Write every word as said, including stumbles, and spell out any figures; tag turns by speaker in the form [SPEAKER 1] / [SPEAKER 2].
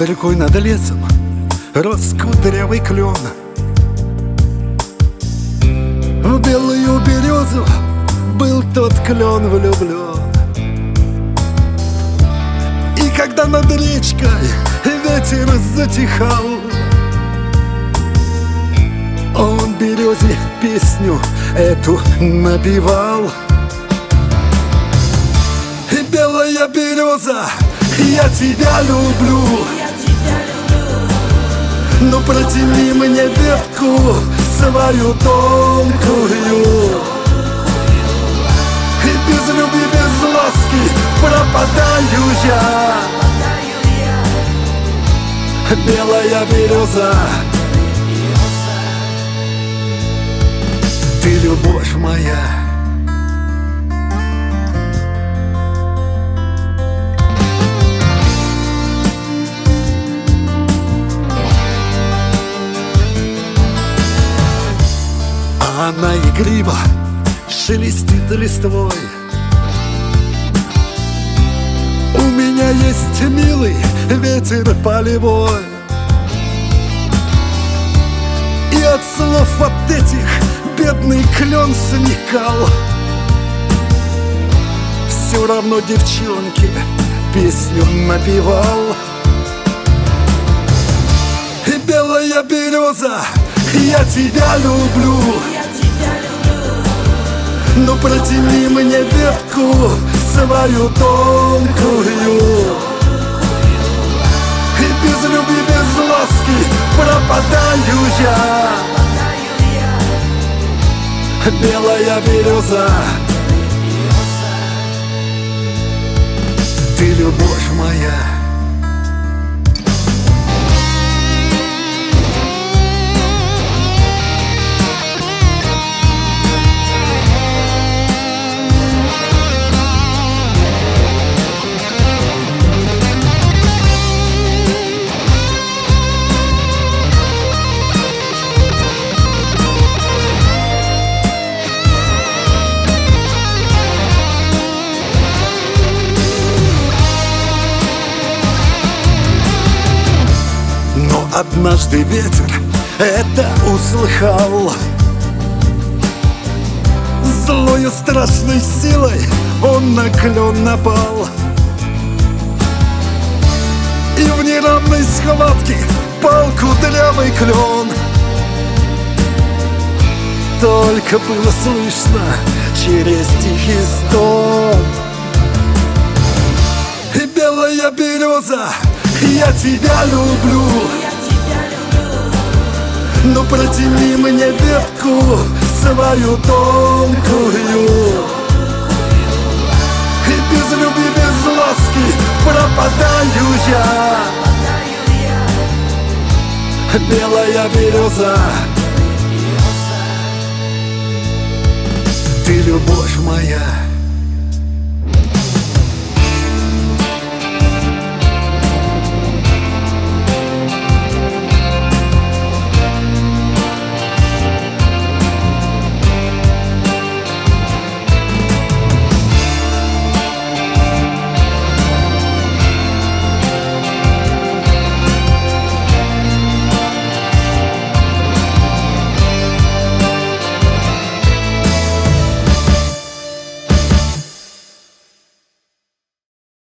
[SPEAKER 1] Над рекой, над лесом рос кудрявый клен. В белую березу был тот клен влюблен. И когда над речкой ветер затихал, он березе песню эту напевал. Белая береза, я тебя люблю, но протяни мне ветку свою тонкую. И без любви, без ласки пропадаю я. Белая береза, ты любовь моя. Она игриво шелестит листвой. У меня есть милый ветер полевой, и от слов от этих бедный клен сникал. Все равно девчонке песню напевал. И белая береза, я тебя люблю, но протяни мне ветку свою тонкую. И без любви, без ласки пропадаю я. Белая береза, ты любовь моя. Однажды ветер это услыхал, злою страшной силой он на клен напал. И в неравной схватке пал кудрявый клен. Только было слышно через тихий стон. И белая береза, я тебя люблю, но протяни мне ветку свою тонкую. И без любви, без ласки пропадаю я. Белая береза, ты любовь моя.